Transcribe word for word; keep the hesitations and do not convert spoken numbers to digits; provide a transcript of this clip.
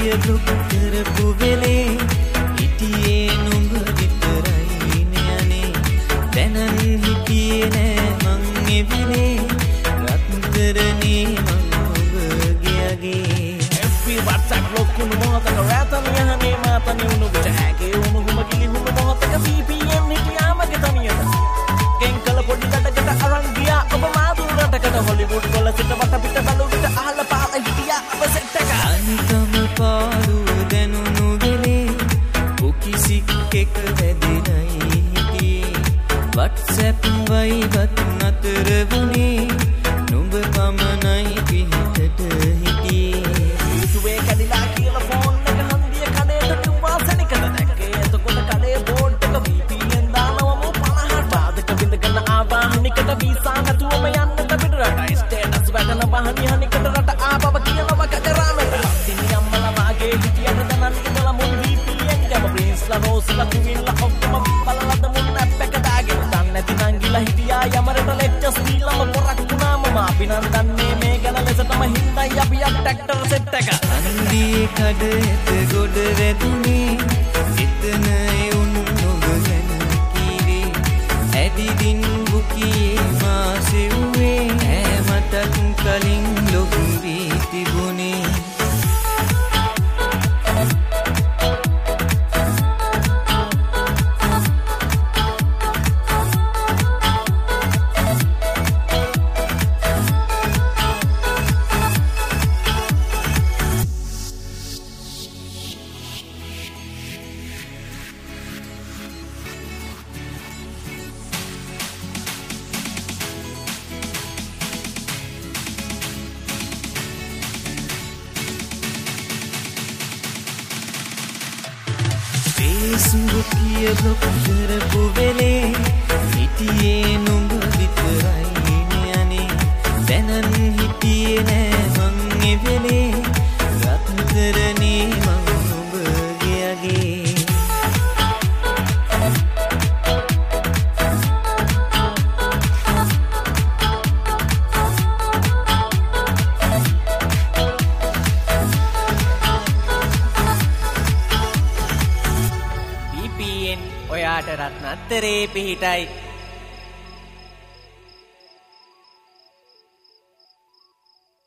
දුක් කරපු වෙලේ හිටියේ නුඹ විතරයි නේ දැනන් හිටියේ නෑ මං ඒ වෙලේ රත්තරනේ මං ඔබ ගියගේ every WhatsApp ලොකුණු මොහතක රැතන යහනේ මාතනේ උණු ගෑගේ උණු ගුම කිලිහුම මොහතක V P N හිටියාමගේ තනියද ගෙන්කල පොඩි දඩකට අරන් ගියා ඔබ මාදුරටකට හොලිවුඩ් වල සිට වට පිට බලුවිට අහල පහල හිටියා ඔබ සෙට් එක අනිකම පාඩු දැනුණු වෙලේ ඔකිසික් එක වැදෙනයි හිටියේ WhatsApp වයිවත් නතර වුණේ නුඹ පමණයි පිහිටට හිටියේ ඊටුවේ කඩිලා කියලා ෆෝන් එක හන්දිය කඩේට තුවා සෙනිකද දැක්කේ එතකොට කඩේ බෝඩ් එක V P N දානවම පනහට බාධක විඳගෙන ආවා හනිකට වීසා නැතුවම යන්නට පිටරට ස්ටේටස් වැඩන වහනි හනිකට රට ආපව කියනවා කකරාමෙට තිනි අම්මලා වාගේ හිටියට දනන් ඉඳලා මුන් V P N ගම ප්‍රින්ස්ලා රෝස්ලා කිවිල්ලා ඔක්කොම බලලද මුන් ඇප් එක දාගෙන දන්නේ නැති නංගිලා හිටියා යමරට ලෙක්චර්ස් දීලාම පොරක් වුණාම මා පිනන්දන්නේ මේ ගැන ලෙසටම හින්දයි අපි අත් ට්‍රැක්ටර් සෙට් එක අන්දියේ කඩේට ගොඩ වැදුනේ එතන එවුන් නොග ගැන කීවේ ඇදිදින් බුකියේ මාසෙව්වේ ඈ මටත් කලින් ලොකු වී තිබුණේ Facebook කිය බ්ලොක් කරපු වෙලේ හිටියේ නුඹ විතරයි නේ දැනන් හිටියේ නෑ මං ඒ වෙලේ රත්තරනේ මං ඔබ ගියගේ ඔයාට රත්නත්තරේ පිහිටයි